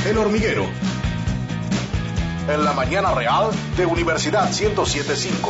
El Hormiguero, en la mañana real de Universidad 107.5.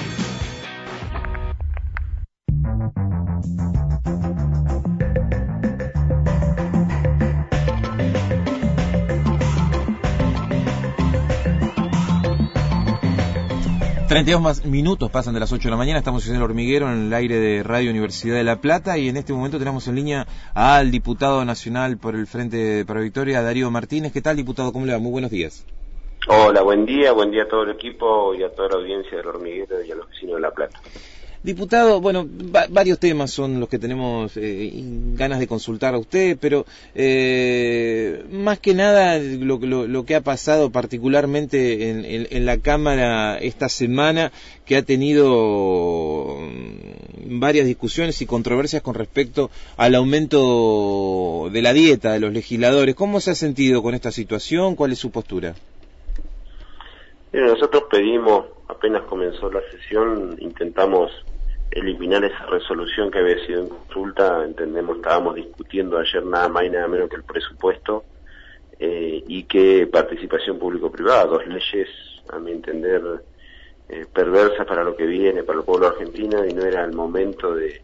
Más minutos pasan de las 8 de la mañana, estamos en El Hormiguero, en el aire de Radio Universidad de La Plata, y en este momento tenemos en línea al diputado nacional por el Frente para Victoria, Darío Martínez. ¿Qué tal, diputado? ¿Cómo le va? Muy buenos días. Hola, buen día a todo el equipo y a toda la audiencia del Hormiguero y a los vecinos de La Plata. Diputado, bueno, varios temas son los que tenemos ganas de consultar a usted, pero más que nada lo que ha pasado particularmente en la Cámara esta semana, que ha tenido varias discusiones y controversias con respecto al aumento de la dieta de los legisladores. ¿Cómo se ha sentido con esta situación? ¿Cuál es su postura? Nosotros pedimos, apenas comenzó la sesión, intentamos eliminar esa resolución que había sido en consulta. Estábamos discutiendo ayer nada más y nada menos que el presupuesto y que participación público-privada, dos leyes, a mi entender, perversas para lo que viene, para el pueblo argentino, y no era el momento de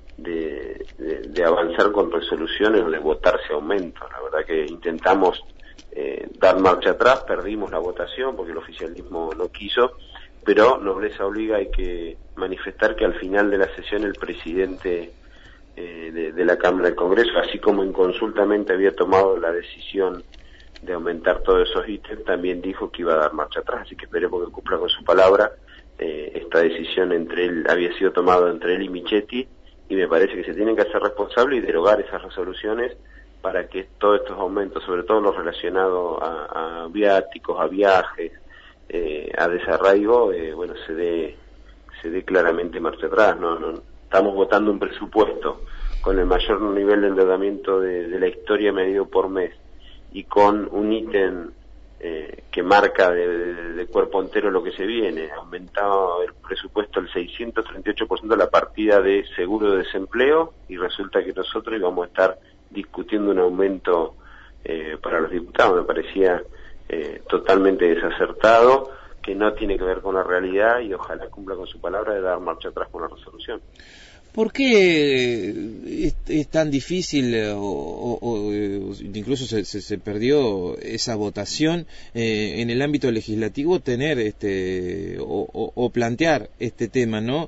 avanzar con resoluciones o de votarse aumento. La verdad que intentamos dar marcha atrás, perdimos la votación porque el oficialismo no quiso, pero nobleza obliga, hay que manifestar que al final de la sesión el presidente de la Cámara del Congreso, así como inconsultamente había tomado la decisión de aumentar todos esos ítems, también dijo que iba a dar marcha atrás, así que esperemos que cumpla con su palabra. Esta decisión había sido tomada entre él y Michetti, y me parece que se tienen que hacer responsables y derogar esas resoluciones para que todos estos aumentos, sobre todo los relacionados a viáticos, a viajes, a desarraigo, se dé claramente marcha atrás. No estamos votando un presupuesto con el mayor nivel de endeudamiento de la historia medido por mes, y con un ítem que marca de cuerpo entero lo que se viene. Aumentado el presupuesto el 638% la partida de seguro de desempleo, y resulta que nosotros íbamos a estar discutiendo un aumento para los diputados. Me parecía totalmente desacertado, que no tiene que ver con la realidad, y ojalá cumpla con su palabra de dar marcha atrás con la resolución. ¿Por qué es tan difícil o incluso se perdió esa votación en el ámbito legislativo, tener o plantear este tema, ¿no?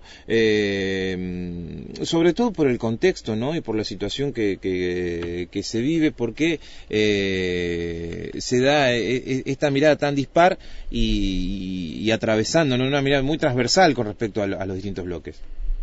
Sobre todo por el contexto, ¿no? Y por la situación que se vive, porque se da esta mirada tan dispar y atravesando, ¿no? Una mirada muy transversal con respecto a los distintos bloques.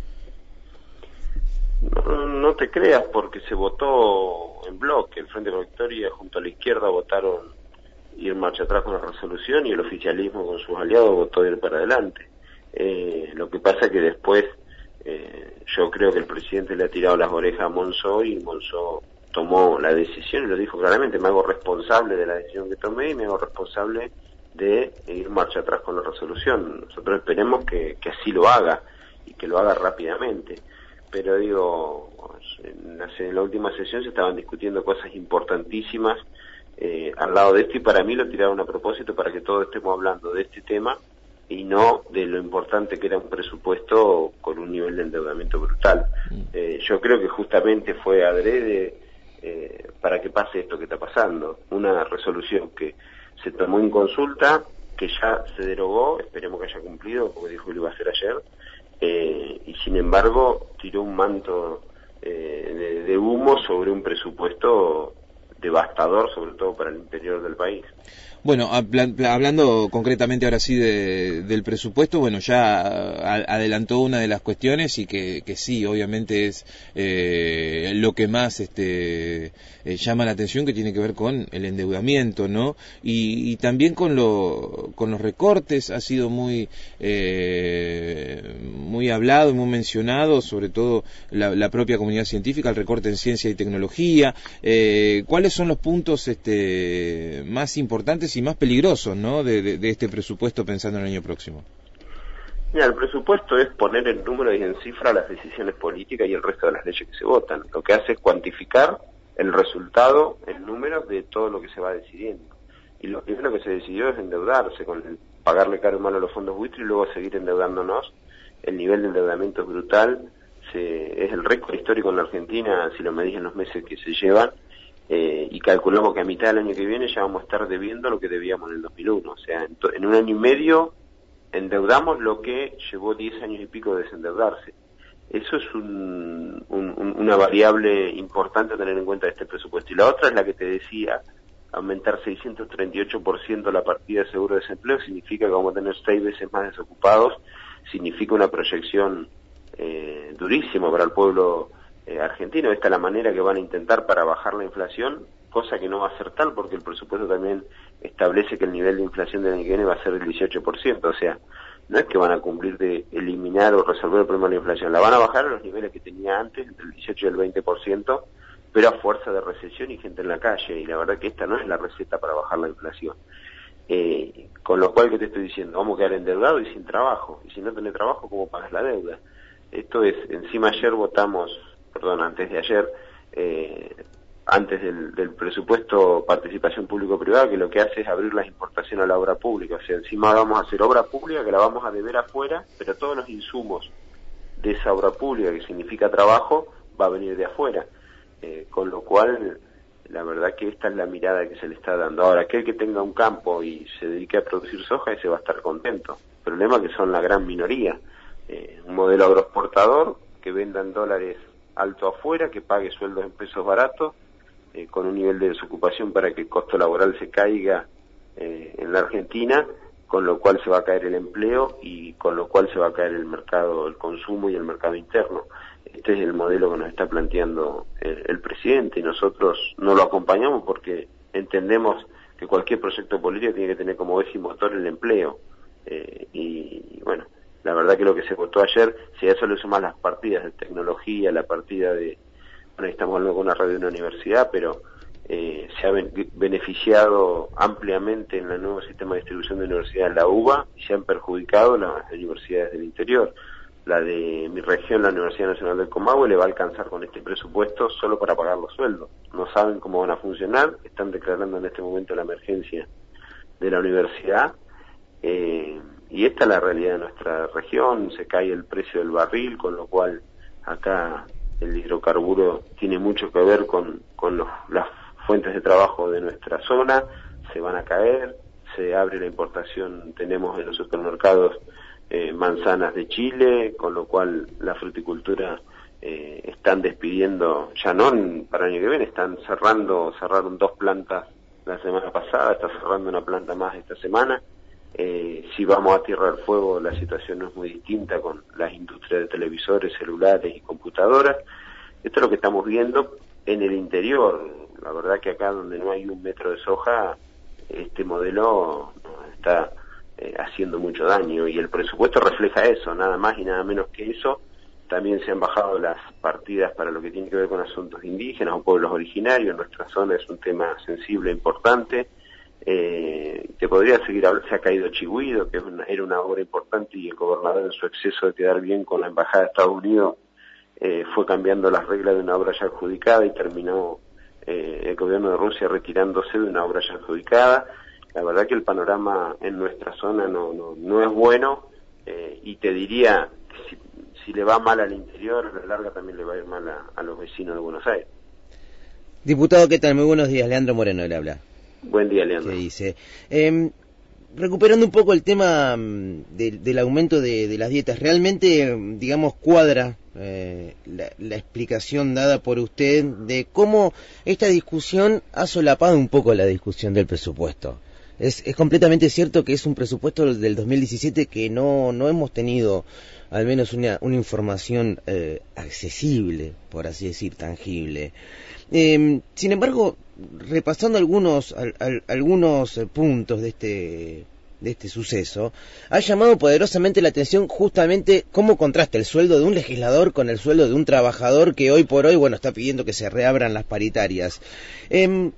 No te creas, porque se votó en bloque. El Frente para Victoria junto a la izquierda votaron ir marcha atrás con la resolución, y el oficialismo con sus aliados votó ir para adelante. Lo que pasa es que después yo creo que el presidente le ha tirado las orejas a Monzó, y Monzó tomó la decisión y lo dijo claramente: me hago responsable de la decisión que tomé y me hago responsable de ir marcha atrás con la resolución. Nosotros esperemos que así lo haga, y que lo haga rápidamente. Pero en la última sesión se estaban discutiendo cosas importantísimas al lado de esto, y para mí lo tiraron a propósito para que todos estemos hablando de este tema y no de lo importante que era un presupuesto con un nivel de endeudamiento brutal. Yo creo que justamente fue adrede para que pase esto que está pasando. Una resolución que se tomó en consulta, que ya se derogó, esperemos que haya cumplido, porque dijo que lo iba a hacer ayer, y sin embargo tiró un manto de humo sobre un presupuesto devastador, sobre todo para el interior del país. Bueno, hablando concretamente ahora sí del presupuesto, bueno, ya adelantó una de las cuestiones, y que sí, obviamente es lo que más llama la atención, que tiene que ver con el endeudamiento, ¿no? Y también con los recortes. Ha sido muy hablado y muy mencionado, sobre todo la propia comunidad científica, el recorte en ciencia y tecnología. ¿Cuáles son los puntos más importantes y más peligrosos, ¿no?, de este presupuesto pensando en el año próximo? Mira, el presupuesto es poner en número y en cifra las decisiones políticas y el resto de las leyes que se votan. Lo que hace es cuantificar el resultado en números de todo lo que se va decidiendo. Y lo primero que se decidió es endeudarse, pagarle caro y malo a los fondos buitre y luego seguir endeudándonos. El nivel de endeudamiento es brutal, es el récord histórico en la Argentina, si lo medís en los meses que se llevan, y calculamos que a mitad del año que viene ya vamos a estar debiendo lo que debíamos en el 2001. O sea, en un año y medio endeudamos lo que llevó 10 años y pico de desendeudarse. Eso es una variable importante a tener en cuenta de este presupuesto. Y la otra es la que te decía, aumentar 638% la partida de seguro de desempleo significa que vamos a tener 6 veces más desocupados, significa una proyección durísima para el pueblo argentino. Esta es la manera que van a intentar para bajar la inflación, cosa que no va a ser tal porque el presupuesto también establece que el nivel de inflación del año que viene va a ser del 18%, o sea, no es que van a cumplir de eliminar o resolver el problema de la inflación, la van a bajar a los niveles que tenía antes, entre el 18 y el 20%, pero a fuerza de recesión y gente en la calle, y la verdad que esta no es la receta para bajar la inflación. Con lo cual, ¿qué te estoy diciendo? Vamos a quedar endeudados y sin trabajo, y si no tenés trabajo, ¿cómo pagas la deuda? Esto es, encima antes de ayer, antes del presupuesto participación público-privada, que lo que hace es abrir las importaciones a la obra pública. O sea, encima vamos a hacer obra pública que la vamos a deber afuera, pero todos los insumos de esa obra pública, que significa trabajo, va a venir de afuera. Con lo cual, la verdad que esta es la mirada que se le está dando. Ahora, aquel que tenga un campo y se dedique a producir soja, ese va a estar contento. El problema es que son la gran minoría. Un modelo agroexportador que venda en dólares alto afuera, que pague sueldos en pesos baratos, con un nivel de desocupación para que el costo laboral se caiga en la Argentina, con lo cual se va a caer el empleo y con lo cual se va a caer el mercado, el consumo y el mercado interno. Este es el modelo que nos está planteando el presidente y nosotros no lo acompañamos porque entendemos que cualquier proyecto político tiene que tener como eje y motor el empleo. Y bueno, la verdad que lo que se votó ayer, si a eso le sumas las partidas de tecnología, la partida de... Bueno, ahí estamos hablando con una radio de una universidad, pero se ha beneficiado ampliamente en el nuevo sistema de distribución de universidades la UBA y se han perjudicado las universidades del interior. La de mi región, la Universidad Nacional del Comahue, le va a alcanzar con este presupuesto solo para pagar los sueldos. No saben cómo van a funcionar, están declarando en este momento la emergencia de la universidad, y esta es la realidad de nuestra región. Se cae el precio del barril, con lo cual acá el hidrocarburo tiene mucho que ver con las fuentes de trabajo de nuestra zona, se van a caer, se abre la importación, tenemos en los supermercados manzanas de Chile, con lo cual la fruticultura están despidiendo, ya no para el año que viene, cerraron 2 plantas la semana pasada, está cerrando una planta más esta semana. Si vamos a Tierra del Fuego, la situación no es muy distinta con las industrias de televisores, celulares y computadoras. Esto es lo que estamos viendo en el interior. La verdad que acá donde no hay 1 metro de soja, este modelo está haciendo mucho daño y el presupuesto refleja eso, nada más y nada menos que eso. También se han bajado las partidas para lo que tiene que ver con asuntos indígenas o pueblos originarios. En nuestra zona es un tema sensible e importante. Te podría seguir hablando. Se ha caído Chigüido, que era una obra importante, y el gobernador, en su exceso de quedar bien con la embajada de Estados Unidos, fue cambiando las reglas de una obra ya adjudicada y terminó el gobierno de Rusia retirándose de una obra ya adjudicada. La verdad que el panorama en nuestra zona no es bueno, y te diría que si le va mal al interior, a la larga también le va a ir mal a los vecinos de Buenos Aires. Diputado, ¿qué tal? Muy buenos días. Leandro Moreno le habla. Buen día, Leandro. ¿Qué dice? Recuperando un poco el tema del aumento de las dietas, ¿realmente, digamos, cuadra la explicación dada por usted de cómo esta discusión ha solapado un poco la discusión del presupuesto? Es completamente cierto que es un presupuesto del 2017 que no hemos tenido al menos una información accesible, por así decir, tangible. Sin embargo, repasando algunos puntos de este suceso, ha llamado poderosamente la atención justamente cómo contrasta el sueldo de un legislador con el sueldo de un trabajador que hoy por hoy, bueno, está pidiendo que se reabran las paritarias.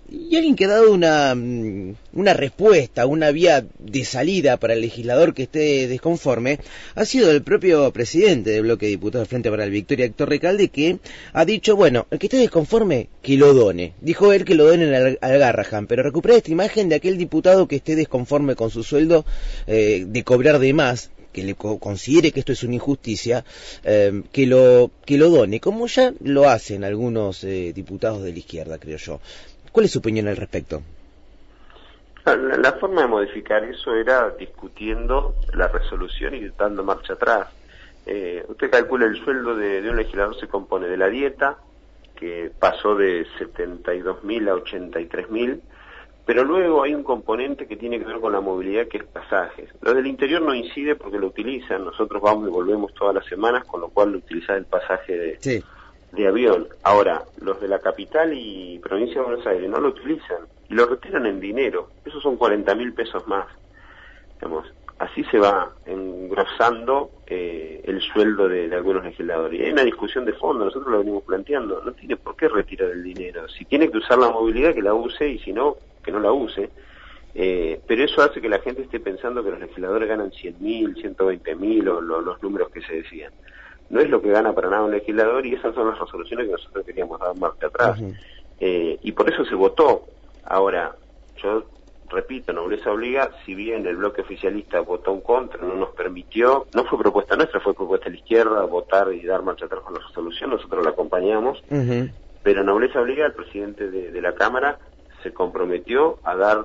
Y alguien que ha dado una respuesta, una vía de salida para el legislador que esté desconforme, ha sido el propio presidente del bloque de diputados Frente para la Victoria, Héctor Recalde, que ha dicho, bueno, el que esté desconforme, que lo done. Dijo él que lo donen al Garrahan, pero recuperar esta imagen de aquel diputado que esté desconforme con su sueldo, de cobrar de más, que le considere que esto es una injusticia, que lo done, como ya lo hacen algunos diputados de la izquierda, creo yo. ¿Cuál es su opinión al respecto? La forma de modificar eso era discutiendo la resolución y dando marcha atrás. Usted calcula el sueldo de un legislador se compone de la dieta, que pasó de 72.000 a 83.000, pero luego hay un componente que tiene que ver con la movilidad, que es pasajes. Lo del interior no incide porque lo utilizan, nosotros vamos y volvemos todas las semanas, con lo cual utilizar el pasaje de avión. Ahora, los de la capital y provincia de Buenos Aires no lo utilizan y lo retiran en dinero. Esos son 40.000 pesos más. Digamos, así se va engrosando el sueldo de algunos legisladores. Y hay una discusión de fondo, nosotros lo venimos planteando. No tiene por qué retirar el dinero. Si tiene que usar la movilidad, que la use, y si no, que no la use. Pero eso hace que la gente esté pensando que los legisladores ganan 100.000, 120.000 o los números que se decían. No es lo que gana para nada un legislador, y esas son las resoluciones que nosotros queríamos dar marcha atrás. Y por eso se votó. Ahora, yo repito, nobleza obliga, si bien el bloque oficialista votó en contra, no nos permitió, no fue propuesta nuestra, fue propuesta de la izquierda, votar y dar marcha atrás con la resolución, nosotros la acompañamos, pero nobleza obliga, el presidente de la Cámara se comprometió a dar,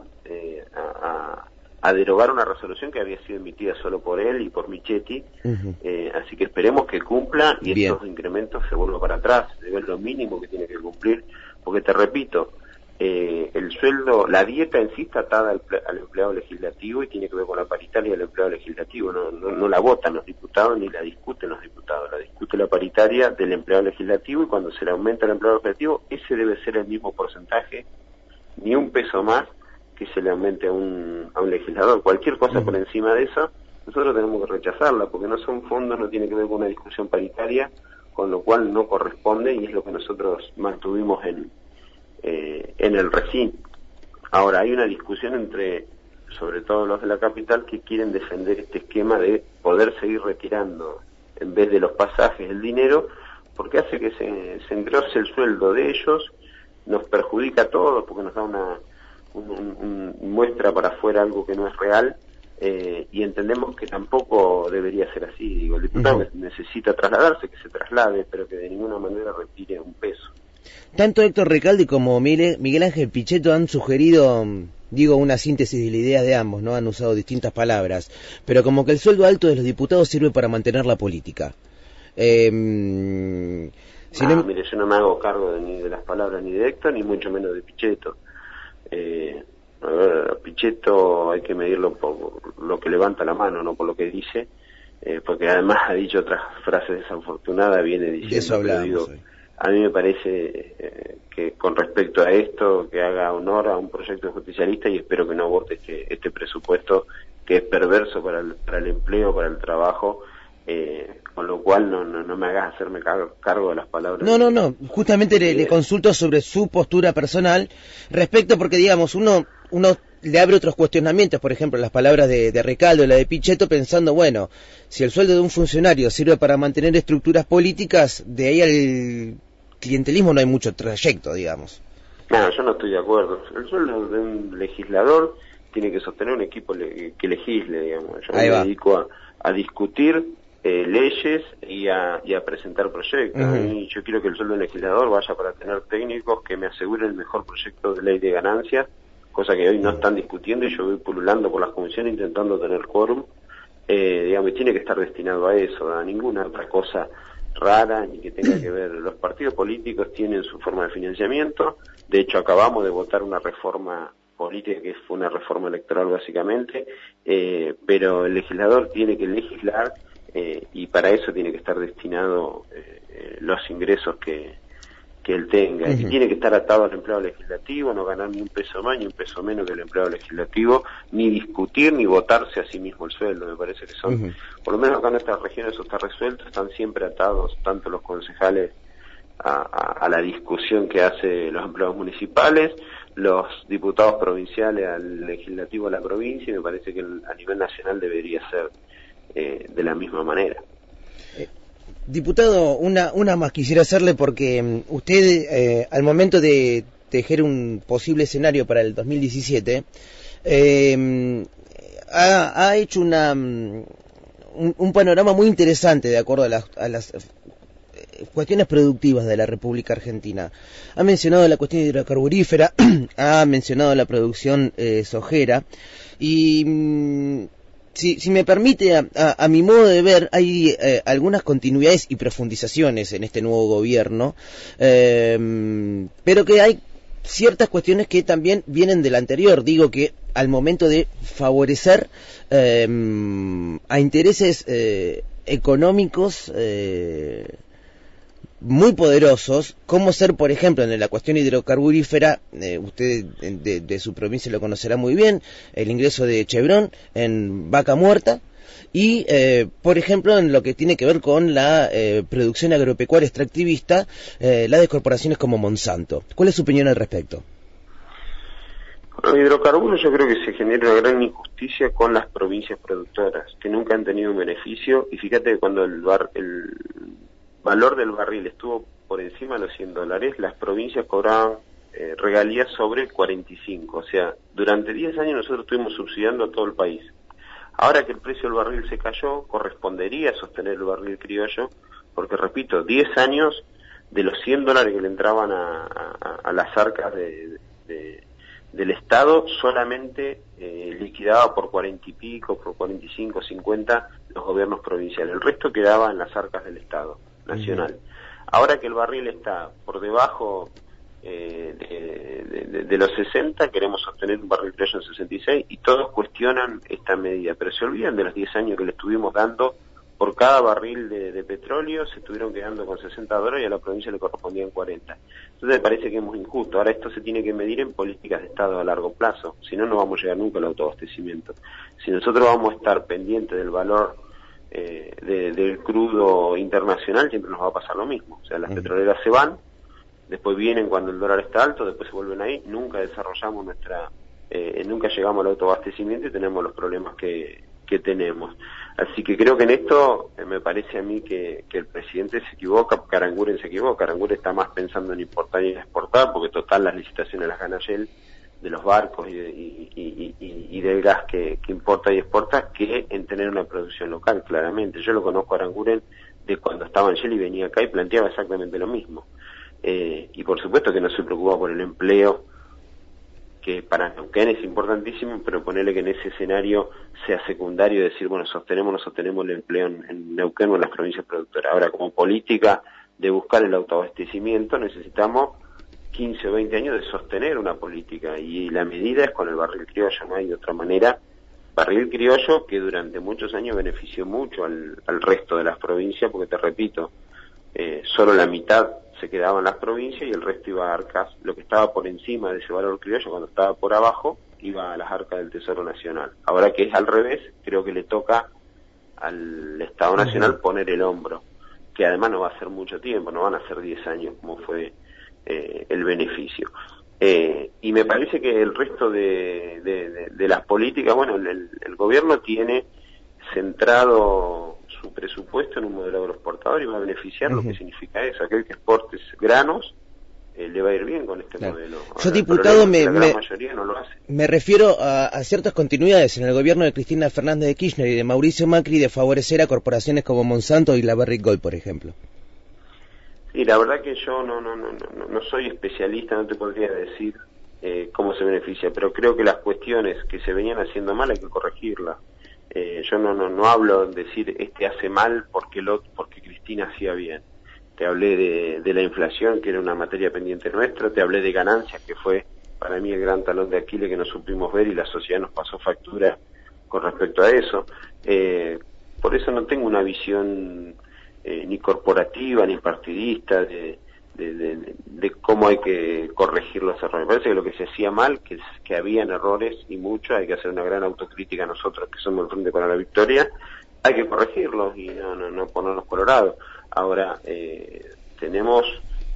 a derogar una resolución que había sido emitida solo por él y por Michetti, así que esperemos que cumpla y estos incrementos se vuelvan para atrás, debe lo mínimo que tiene que cumplir, porque te repito, el sueldo, la dieta en sí está atada al empleado legislativo y tiene que ver con la paritaria del empleado legislativo, no la votan los diputados ni la discuten los diputados, la discute la paritaria del empleado legislativo, y cuando se le aumenta al empleado legislativo, ese debe ser el mismo porcentaje, ni un peso más que se le aumente a un legislador. Cualquier cosa por encima de eso, nosotros tenemos que rechazarla, porque no son fondos, no tiene que ver con una discusión paritaria, con lo cual no corresponde, y es lo que nosotros mantuvimos en el recinto. Ahora, hay una discusión entre, sobre todo los de la capital, que quieren defender este esquema de poder seguir retirando, en vez de los pasajes, el dinero, porque hace que se engrose el sueldo de ellos, nos perjudica a todos, porque nos da una muestra para afuera algo que no es real, y entendemos que tampoco debería ser así. Digo, el diputado que necesita trasladarse, que se traslade, pero que de ninguna manera retire un peso. Tanto Héctor Recalde como Miguel Ángel Pichetto han sugerido, una síntesis de la idea de ambos, ¿no? Han usado distintas palabras, pero como que el sueldo alto de los diputados sirve para mantener la política. Mire, yo no me hago cargo ni de las palabras ni de Héctor, ni mucho menos de Pichetto. A ver, Pichetto hay que medirlo por lo que levanta la mano, no por lo que dice, porque además ha dicho otras frases desafortunadas, viene diciendo. De eso hablamos hoy. A mí me parece que con respecto a esto, que haga honor a un proyecto justicialista, y espero que no vote este presupuesto que es perverso para el empleo, para el trabajo, con lo cual no me hagas hacerme cargo de las palabras. No, justamente le consulto sobre su postura personal respecto, porque digamos, uno le abre otros cuestionamientos, por ejemplo, las palabras de Recalde o la de Pichetto, pensando, bueno, si el sueldo de un funcionario sirve para mantener estructuras políticas, de ahí al clientelismo no hay mucho trayecto, digamos. No, yo no estoy de acuerdo. El sueldo de un legislador tiene que sostener un equipo que legisle, digamos. Yo me dedico a discutir leyes y a presentar proyectos. Y yo quiero que el sueldo del legislador vaya para tener técnicos que me aseguren el mejor proyecto de ley de ganancias, cosa que hoy no están discutiendo, y yo voy pululando por las comisiones intentando tener quórum, digamos, y tiene que estar destinado a eso, a ninguna otra cosa rara ni que tenga que ver. Los partidos políticos tienen su forma de financiamiento, de hecho acabamos de votar una reforma política que fue una reforma electoral básicamente, pero el legislador tiene que legislar, y para eso tiene que estar destinado los ingresos que él tenga, y tiene que estar atado al empleado legislativo, no ganar ni un peso más ni un peso menos que el empleado legislativo, ni discutir ni votarse a sí mismo el sueldo. Me parece que son, por lo menos acá en nuestras regiones eso está resuelto, están siempre atados tanto los concejales a la discusión que hace los empleados municipales, los diputados provinciales al legislativo de la provincia, y me parece que a nivel nacional debería ser de la misma manera. Diputado, una más quisiera hacerle, porque usted al momento de tejer un posible escenario para el 2017 ha hecho un panorama muy interesante de acuerdo a las cuestiones productivas de la República Argentina. Ha mencionado la cuestión hidrocarburífera, ha mencionado la producción sojera, y si me permite, a mi modo de ver, hay algunas continuidades y profundizaciones en este nuevo gobierno, pero que hay ciertas cuestiones que también vienen del anterior. Digo que al momento de favorecer a intereses económicos muy poderosos, como ser, por ejemplo, en la cuestión hidrocarburífera, usted de su provincia lo conocerá muy bien, el ingreso de Chevron en Vaca Muerta, y, por ejemplo, en lo que tiene que ver con la producción agropecuaria extractivista, las de corporaciones como Monsanto. ¿Cuál es su opinión al respecto? Con los hidrocarburos yo creo que se genera una gran injusticia con las provincias productoras, que nunca han tenido un beneficio, y fíjate que cuando el valor del barril estuvo por encima de los $100, las provincias cobraban regalías sobre 45, o sea, durante 10 años nosotros estuvimos subsidiando a todo el país. Ahora que el precio del barril se cayó, correspondería sostener el barril criollo, porque repito, 10 años de los $100 que le entraban a las arcas del Estado, solamente liquidaba por 40 y pico, por 45, 50 los gobiernos provinciales. El resto quedaba en las arcas del Estado nacional. Ahora que el barril está por debajo de los 60, queremos sostener un barril criollo en 66, y todos cuestionan esta medida, pero se olvidan de los 10 años que le estuvimos dando. Por cada barril de petróleo se estuvieron quedando con $60 y a la provincia le correspondían 40. Entonces me parece que es muy injusto. Ahora esto se tiene que medir en políticas de Estado a largo plazo, si no, no vamos a llegar nunca al autoabastecimiento. Si nosotros vamos a estar pendientes del valor del crudo internacional, siempre nos va a pasar lo mismo. O sea, las petroleras se van, después vienen cuando el dólar está alto, después se vuelven ahí, nunca desarrollamos nunca llegamos al autoabastecimiento y tenemos los problemas que tenemos. Así que creo que en esto me parece a mí que el presidente se equivoca, porque Aranguren se equivoca. Aranguren está más pensando en importar y en exportar, porque total las licitaciones las gana Shell, de los barcos y del gas que importa y exporta, que en tener una producción local, claramente. Yo lo conozco a Aranguren de cuando estaba en Shell y venía acá y planteaba exactamente lo mismo. Y por supuesto que no se preocupa por el empleo, que para Neuquén es importantísimo, pero ponerle que en ese escenario sea secundario, decir, bueno, sostenemos o no sostenemos el empleo en Neuquén o en las provincias productoras. Ahora, como política de buscar el autoabastecimiento, necesitamos 15 o 20 años de sostener una política, y la medida es con el barril criollo, no hay de otra manera. Barril criollo que durante muchos años benefició mucho al resto de las provincias, porque te repito, solo la mitad se quedaba en las provincias y el resto iba a arcas. Lo que estaba por encima de ese valor criollo, cuando estaba por abajo, iba a las arcas del Tesoro Nacional. Ahora que es al revés, creo que le toca al Estado Nacional poner el hombro, que además no va a ser mucho tiempo, no van a ser 10 años como fue el beneficio. Y me parece que el resto de las políticas, bueno, el gobierno tiene centrado su presupuesto en un modelo agroexportador y va a beneficiar lo que significa eso. Aquel que exporte granos le va a ir bien con este modelo. Ahora, yo, diputado, la gran mayoría no lo hace. Me refiero a ciertas continuidades en el gobierno de Cristina Fernández de Kirchner y de Mauricio Macri de favorecer a corporaciones como Monsanto y la Barrick Gold, por ejemplo. Sí, la verdad que yo no soy especialista, no te podría decir cómo se beneficia, pero creo que las cuestiones que se venían haciendo mal hay que corregirlas. Yo no hablo de decir este hace mal porque Cristina hacía bien. Te hablé de la inflación, que era una materia pendiente nuestra, te hablé de ganancias, que fue para mí el gran talón de Aquiles que no supimos ver y la sociedad nos pasó factura con respecto a eso. Por eso no tengo una visión ni corporativa ni partidista de cómo hay que corregir los errores. Me parece que lo que se hacía mal, que habían errores y mucho, hay que hacer una gran autocrítica nosotros que somos el Frente para la Victoria, hay que corregirlos y no ponernos colorados. Ahora, tenemos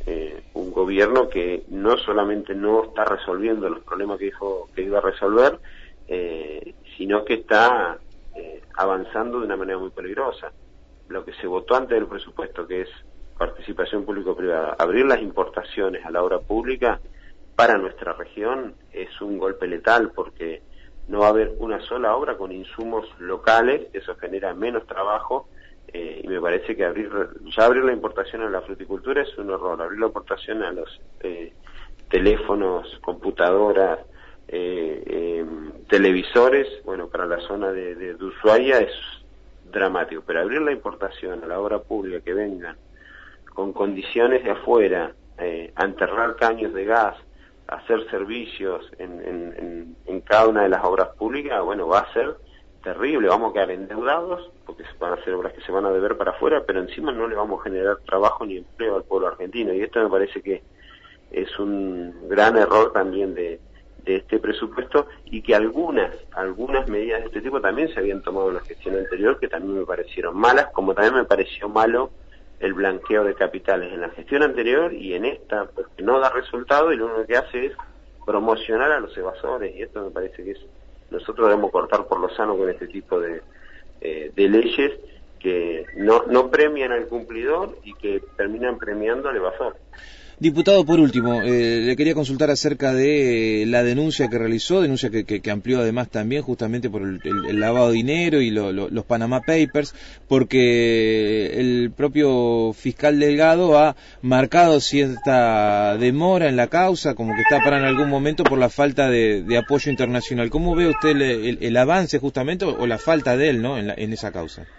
un gobierno que no solamente no está resolviendo los problemas que dijo que iba a resolver, sino que está avanzando de una manera muy peligrosa. Lo que se votó antes del presupuesto, que es participación público-privada, abrir las importaciones a la obra pública para nuestra región es un golpe letal, porque no va a haber una sola obra con insumos locales, eso genera menos trabajo, y me parece que abrir la importación a la fruticultura es un error. Abrir la importación a los teléfonos, computadoras, televisores, bueno, para la zona de Ushuaia es dramático, pero abrir la importación a la obra pública, que vengan con condiciones de afuera, a enterrar caños de gas, a hacer servicios en cada una de las obras públicas, bueno, va a ser terrible. Vamos a quedar endeudados porque van a ser obras que se van a deber para afuera, pero encima no le vamos a generar trabajo ni empleo al pueblo argentino, y esto me parece que es un gran error también de este presupuesto, y que algunas medidas de este tipo también se habían tomado en la gestión anterior, que también me parecieron malas, como también me pareció malo el blanqueo de capitales en la gestión anterior y en esta, porque no da resultado y lo único que hace es promocionar a los evasores, y esto me parece que nosotros debemos cortar por lo sano con este tipo de leyes que no premian al cumplidor y que terminan premiando al evasor. Diputado, por último, le quería consultar acerca de la denuncia que realizó, denuncia que amplió además también justamente por el lavado de dinero y los Panama Papers, porque el propio fiscal Delgado ha marcado cierta demora en la causa, como que está para en algún momento por la falta de apoyo internacional. ¿Cómo ve usted el avance justamente o la falta de él, ¿no?, en esa causa?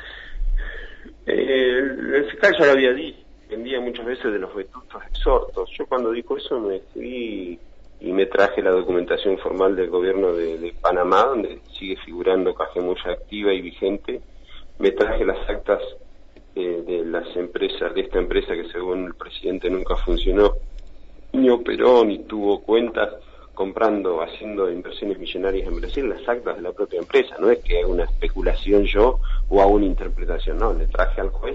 El fiscal ya lo había dicho, dependía muchas veces de los vetustos exhortos. Yo cuando dijo eso me fui y me traje la documentación formal del gobierno de Panamá, donde sigue figurando Cajamuya activa y vigente. Me traje las actas de las empresas, de esta empresa que según el presidente nunca funcionó, ni operó, ni tuvo cuentas, haciendo inversiones millonarias en Brasil, las actas de la propia empresa. No es que haga una especulación yo o haga una interpretación, no, le traje al juez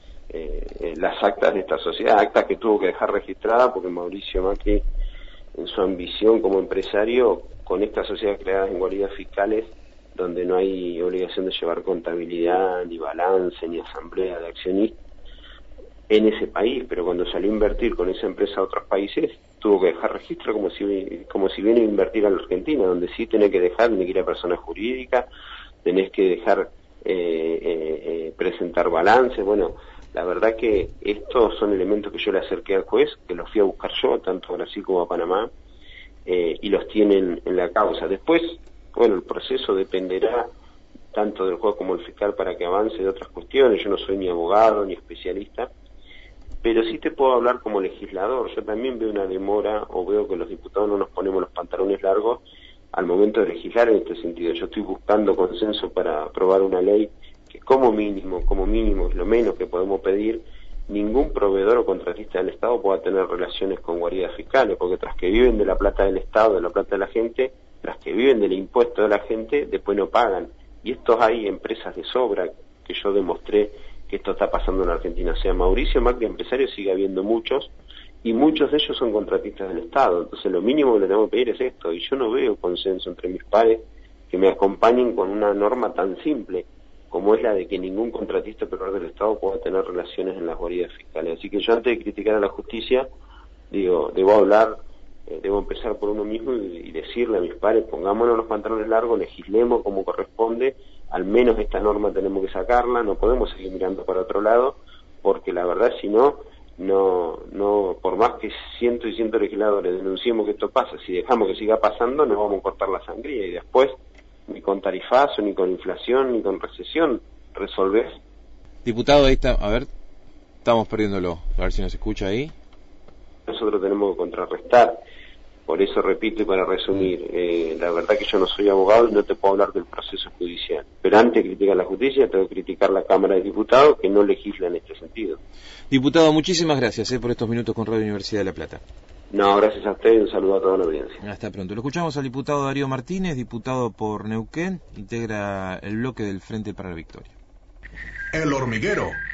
las actas de esta sociedad, actas que tuvo que dejar registradas porque Mauricio Macri, en su ambición como empresario, con estas sociedades creadas en guaridas fiscales, donde no hay obligación de llevar contabilidad, ni balance, ni asamblea de accionistas en ese país, pero cuando salió a invertir con esa empresa a otros países, tuvo que dejar registro como si viene a invertir a la Argentina, donde sí tenés que ir a persona jurídica, tenés que dejar presentar balance. Bueno, la verdad que estos son elementos que yo le acerqué al juez, que los fui a buscar yo, tanto a Brasil como a Panamá, y los tienen en la causa. Después, bueno, el proceso dependerá tanto del juez como del fiscal para que avance de otras cuestiones. Yo no soy ni abogado ni especialista, pero sí te puedo hablar como legislador. Yo también veo una demora, o veo que los diputados no nos ponemos los pantalones largos al momento de legislar en este sentido. Yo estoy buscando consenso para aprobar una ley que como mínimo, es lo menos que podemos pedir, ningún proveedor o contratista del Estado pueda tener relaciones con guaridas fiscales, porque tras que viven de la plata del Estado, de la plata de la gente, tras que viven del impuesto de la gente, después no pagan. Y estos hay empresas de sobra, que yo demostré que esto está pasando en Argentina. O sea, Mauricio Macri, empresario, sigue habiendo muchos, y muchos de ellos son contratistas del Estado. Entonces lo mínimo que le tenemos que pedir es esto, y yo no veo consenso entre mis pares que me acompañen con una norma tan simple como es la de que ningún contratista operador del Estado pueda tener relaciones en las guaridas fiscales. Así que yo, antes de criticar a la justicia, debo empezar por uno mismo y decirle a mis pares: pongámonos los pantalones largos, legislemos como corresponde, al menos esta norma tenemos que sacarla, no podemos seguir mirando para otro lado, porque la verdad, si no, por más que cientos y cientos de legisladores denunciemos que esto pasa, si dejamos que siga pasando, nos vamos a cortar la sangría, y después ni con tarifazo, ni con inflación, ni con recesión resolver. Diputado, ahí está, a ver, estamos perdiéndolo, a ver si nos escucha ahí. Nosotros tenemos que contrarrestar, por eso repito y para resumir, la verdad que yo no soy abogado y no te puedo hablar del proceso judicial, pero antes de criticar la justicia tengo que criticar la Cámara de Diputados, que no legisla en este sentido. Diputado, muchísimas gracias por estos minutos con Radio Universidad de La Plata. No, gracias a usted y un saludo a toda la audiencia. Hasta pronto. Lo escuchamos al diputado Darío Martínez, diputado por Neuquén, integra el bloque del Frente para la Victoria. El Hormiguero